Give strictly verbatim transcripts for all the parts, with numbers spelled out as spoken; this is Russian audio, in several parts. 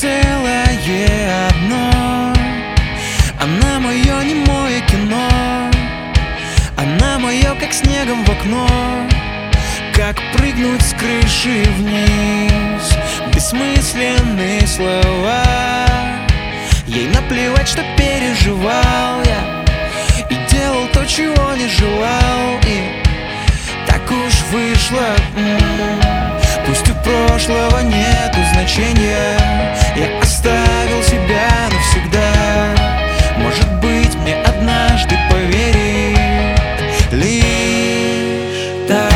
целое одно. Она мое немое кино, она мое, как снегом в окно. Как прыгнуть с крыши вниз, бессмысленные слова. Ей наплевать, что переживал я и делал то, чего не желал. И так уж вышло, м-м, пусть у прошлого нету значения. Я оставил себя навсегда. Может быть, мне однажды поверит лишь та,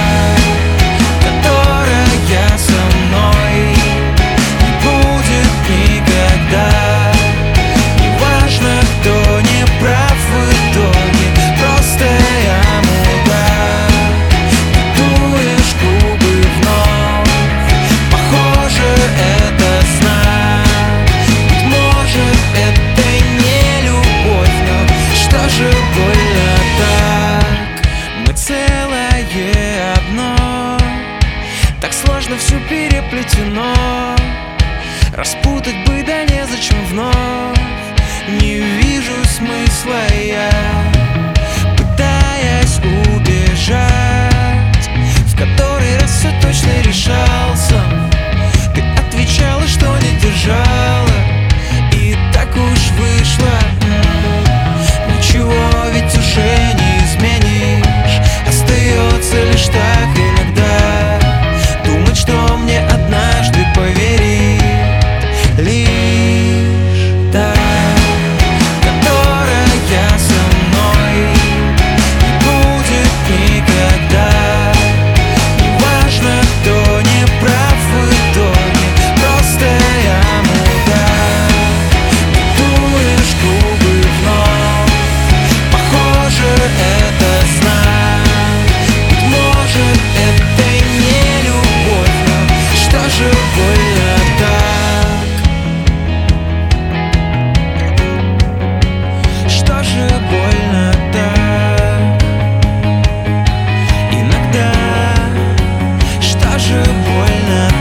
которая со мной не будет никогда. Неважно, кто не прав в итоге, просто я мудак. Дуешь губы вновь, похоже, это знак. Быть может, это не любовь, но что же больно так? Мы целое одно, так сложно все переплетено. Распутать бы да незачем вновь. Не вижу смысла я, пытаясь убежать. В который раз все точно решался. Ты отвечала, что не держала. И так уж вышло, м-м, ничего ведь уже не изменишь. Остается лишь так иногда думать, что мне однажды поверит лишь та, которая со мной не будет никогда. Неважно, кто не прав в итоге, просто я мудак. Дуешь губы вновь, похоже, это знак. Быть может, это не любовь, но что же больно так? Что же больно так? Иногда, что же больно